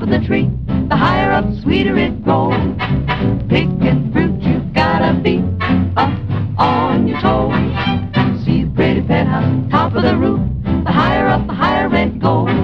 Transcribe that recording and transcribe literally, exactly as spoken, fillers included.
of the tree, the higher up, sweeter it grows. Picking fruit, you've gotta be up on your toes. See the pretty penthouse, top of the roof, the higher up, the higher it goes.